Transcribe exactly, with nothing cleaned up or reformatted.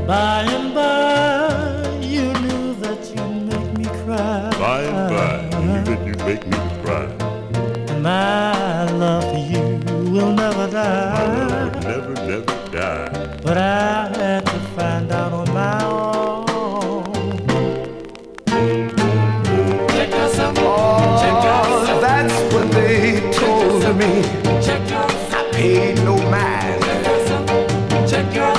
By and by, you knew that you'd make me cry. By and by, you knew that you'd make me cry. My love for you will never die. My love will never, never die. But I had to find out on my own. Check us out. Oh, Check us out. that's what they told me. Check us out. I paid no mind. Check us out. Check us out.